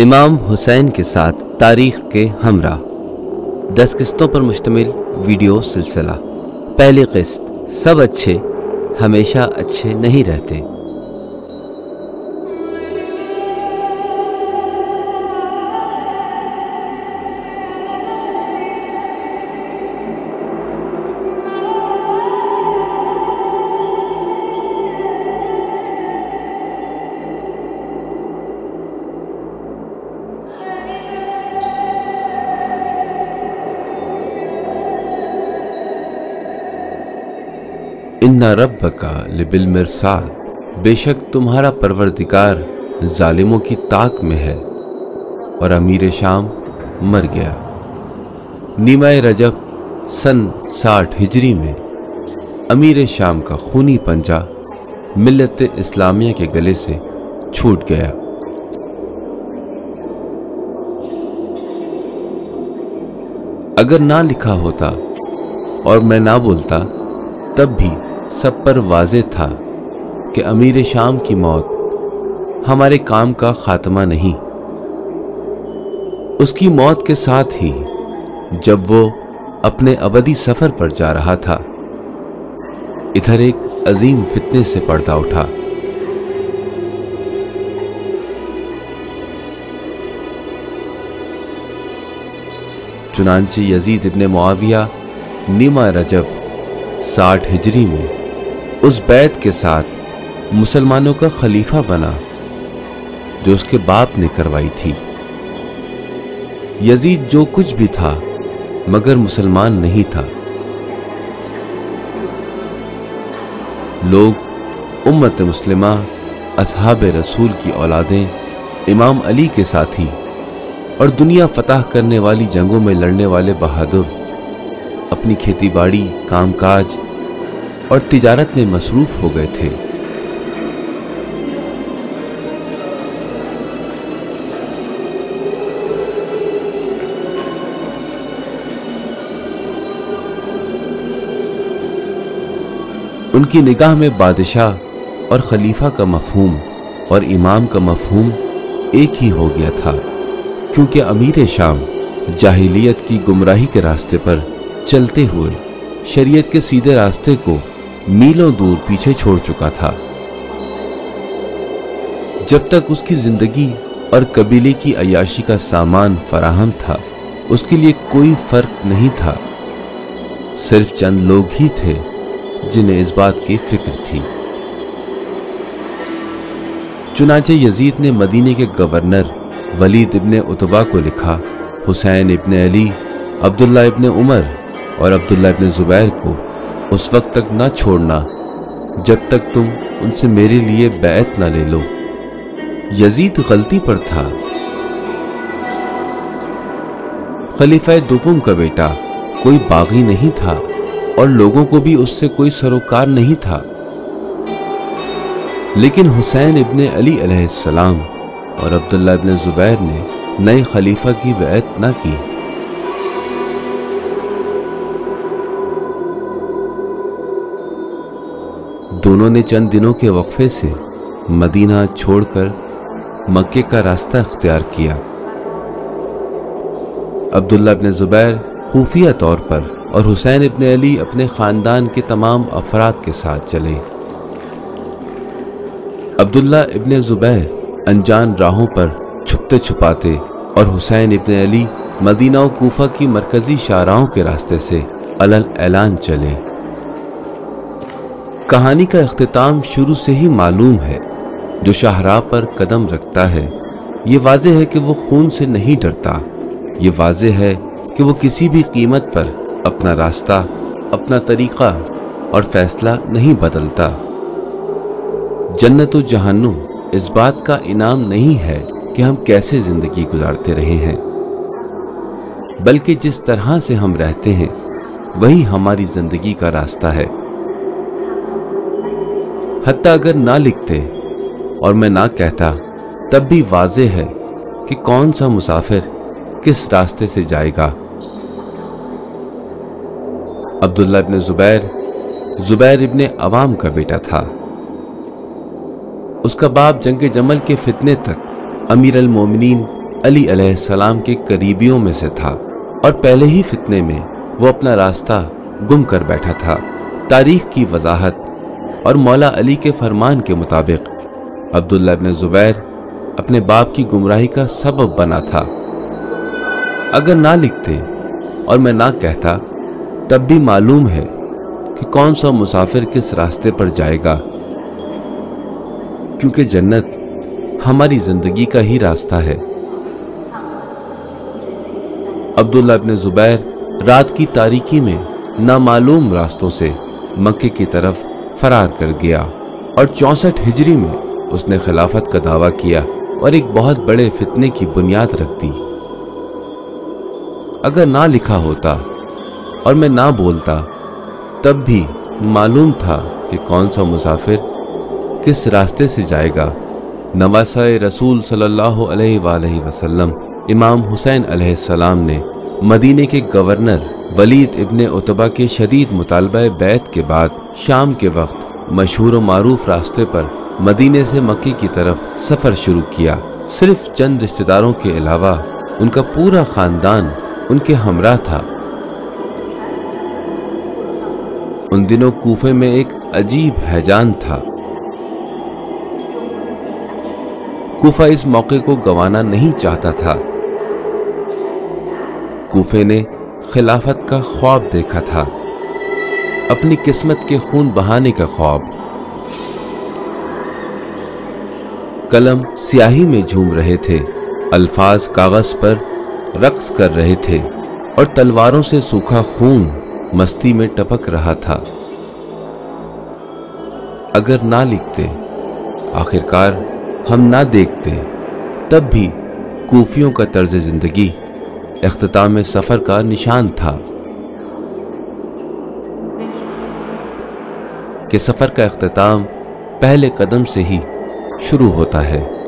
इमाम हुसैन के साथ तारीख के हमरा 10 किस्तों पर मुश्तमिल वीडियो सिलसिला। पहली किस्त, सब अच्छे हमेशा अच्छे नहीं रहते। इन्ना रब्बका लिबिल मिरसाल, बेशक तुम्हारा परवरदिगार जालिमों की ताक में है। और अमीर शाम मर गया। नीमाए रजब सन 60 हिजरी में अमीर शाम का खूनी पंजा मिल्लत इस्लामिया के गले से छूट गया। अगर ना लिखा होता और मैं ना बोलता तब भी सब पर वाज़ेह था कि अमीर शाम की मौत हमारे काम का खात्मा नहीं। उसकी मौत के साथ ही जब वो अपने अबदी सफर पर जा रहा था, इधर एक अजीम फितने से पर्दा उठा। चुनांचे यजीद इब्ने मुआविया नीमा रजब 60 हिजरी में उस बैत के साथ मुसलमानों का खलीफा बना जो उसके बाप ने करवाई थी। यजीद जो कुछ भी था मगर मुसलमान नहीं था। लोग उम्मत मुस्लिमा असहाब रसूल की औलादें इमाम अली के साथी और दुनिया फतह करने वाली जंगों में लड़ने वाले बहादुर अपनी खेती बाड़ी, कामकाज और तिजारत में मसरूफ हो गए थे। उनकी निगाह में बादशाह और खलीफा का मफहूम और इमाम का मफहूम एक ही हो गया था, क्योंकि अमीर शाम जाहिलियत की गुमराही के रास्ते पर चलते हुए शरीयत के सीधे रास्ते को मीलों दूर पीछे छोड़ चुका था। जब तक उसकी जिंदगी और कबीले की अयाशी का सामान फराहम था, उसके लिए कोई फर्क नहीं था। सिर्फ चंद लोग ही थे जिन्हें इस बात की फिक्र थी। चुनाचे यजीद ने मदीने के गवर्नर वलीद इब्ने उतबा को लिखा, हुसैन इब्ने अली, अब्दुल्ला इब्ने उमर और अब्दुल्ला इब्ने जुबैर को उस वक्त तक ना छोड़ना जब तक तुम उनसे मेरे लिए बैत ना ले लो। यजीद गलती पर था। खलीफा दुकुम का बेटा कोई बागी नहीं था और लोगों को भी उससे कोई सरोकार नहीं था। लेकिन हुसैन इब्ने अली अलैहिस्सलाम और अब्दुल्ला इब्ने जुबैर ने नए खलीफा की बैत ना की। दोनों ने चंद दिनों के वक्फे से मदीना छोड़कर मक्के का रास्ता इख्तियार किया। अब्दुल्ला इब्ने जुबैर खुफिया तौर पर और हुसैन इब्ने अली अपने खानदान के तमाम अफराद के साथ चले। अब्दुल्ला इब्ने जुबैर अनजान राहों पर छुपते छुपाते और हुसैन इब्ने अली मदीना और कूफा की मरकजी शाहराहों के रास्ते से अलल ऐलान चले। कहानी का इख्तिताम शुरू से ही मालूम है। जो शाहराह पर कदम रखता है ये वाज़ेह है कि वो खून से नहीं डरता। ये वाज़ेह है कि वो किसी भी कीमत पर अपना रास्ता, अपना तरीक़ा और फैसला नहीं बदलता। जन्नत और जहन्नुम इस बात का इनाम नहीं है कि हम कैसे जिंदगी गुजारते रहे हैं, बल्कि जिस तरह से हम रहते हैं वही हमारी जिंदगी का रास्ता है। हत्ता अगर ना लिखते और मैं ना कहता तब भी वाज़ेह है कि कौन सा मुसाफिर किस रास्ते से जाएगा। अब्दुल्ला इब्ने जुबैर इब्ने अवाम का बेटा था। उसका बाप जंग जमल के फितने तक अमीर अल मोमिनीन अली अलैहिस्सलाम के करीबियों में से था और पहले ही फितने में वो अपना रास्ता गुम कर बैठा था। तारीख की वजाहत और मौला अली के फरमान के मुताबिक अब्दुल्ला इब्न ज़ुबैर अपने बाप की गुमराही का सबब बना था। अगर ना लिखते और मैं ना कहता तब भी मालूम है कि कौन सा मुसाफिर किस रास्ते पर जाएगा, क्योंकि जन्नत हमारी जिंदगी का ही रास्ता है। अब्दुल्ला इब्न ज़ुबैर रात की तारीकी में नामालूम रास्तों से मक्के की तरफ फरार कर गया और 64 हिजरी में उसने खिलाफत का दावा किया और एक बहुत बड़े फितने की बुनियाद रख दी। अगर ना लिखा होता और मैं ना बोलता तब भी मालूम था कि कौन सा मुसाफिर किस रास्ते से जाएगा। नवासाए रसूल सल्लल्लाहु अलैहि वसल्लम इमाम हुसैन अलैहिस्सलाम ने मदीने के गवर्नर वलीद इब्ने उतबा के शदीद मुतालबा बैत के बाद शाम के वक्त मशहूर व मारूफ रास्ते पर मदीने से मक्के की तरफ सफर शुरू किया। सिर्फ चंद रिश्तेदारों के अलावा उनका पूरा खानदान उनके हमरा था। उन दिनों कूफे में एक अजीब हैजान था। कूफा इस मौके को गंवाना नहीं चाहता था। कूफे ने खिलाफत का ख्वाब देखा था, अपनी किस्मत के खून बहाने का ख्वाब। कलम स्याही में झूम रहे थे, अल्फाज कागज पर रक्स कर रहे थे और तलवारों से सूखा खून मस्ती में टपक रहा था। अगर ना लिखते, आखिरकार हम ना देखते, तब भी कूफियों का तर्ज जिंदगी इख्तिताम सफर का निशान था कि सफर का इख्तिताम पहले कदम से ही शुरू होता है।